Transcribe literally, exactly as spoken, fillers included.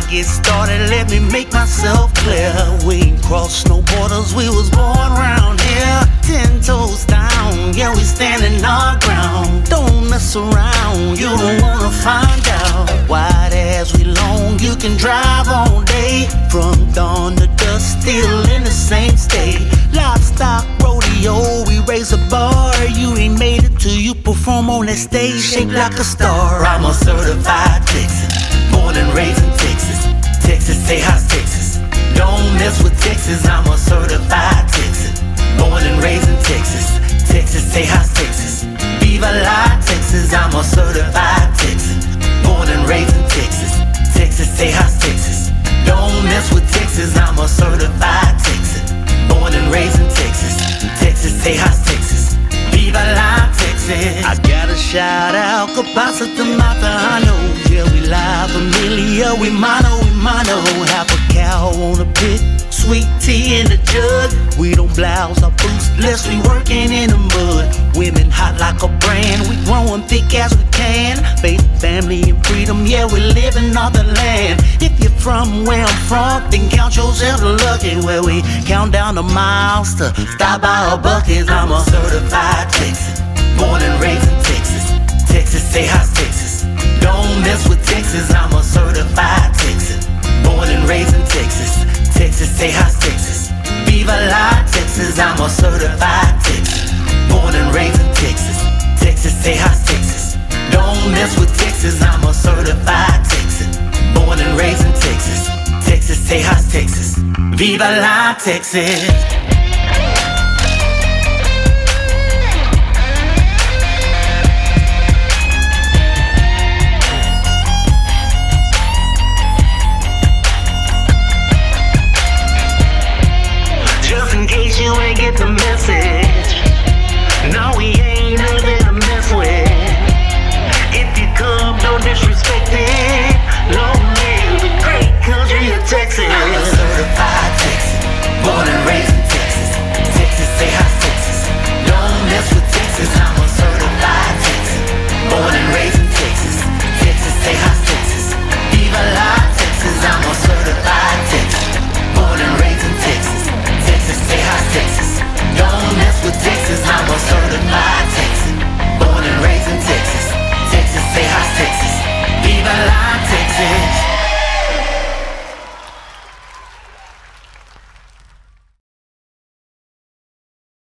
get started, let me make myself clear. We ain't crossed no borders, we was born around here. Ten toes down, yeah, we standing our ground. Don't mess around, you don't wanna find out. Wide as we long, you can drive all day. From dawn to dusk, still in the same state. Livestock rodeo, we raise a bar. You ain't made it till you perform on that stage, shaped like a star. I'm a certified Texan, born and raised in Texas. Texas, say how's Texas? Don't mess with Texas, I'm a certified Texan, born and raised in Texas. Texas, say how's Texas? Viva la Texas, I'm a certified Texan, born and raised in Texas. Texas, say how's Texas? Don't mess with Texas, I'm a certified Texan, born and raised in Texas. Texas, say how's Texas? Viva la Texas. I gotta shout out Cabasa to Matano. Yeah, we live familiar, we mono, we mono. Half a cow on a pit, sweet tea in the jug. We don't blouse our boots unless we working in the mud. Women hot like a brand, we growing thick as we can. Faith, family, and freedom, yeah, we living off the land. If you're from where I'm from, then count yourself lucky. Where we count down the miles to stop by our buckets. I'm a certified Texan, born and raised in Texas. Texas, say how's Texas? Don't mess with Texas, I'm a certified Texan, born and raised in Texas. Texas, say how's Texas? Viva la Texas, I'm a certified Texan, born and raised in Texas. Texas, say how's Texas? Don't mess with Texas, I'm a certified Texan, born and raised in Texas. Texas, say how's Texas? Viva la Texas.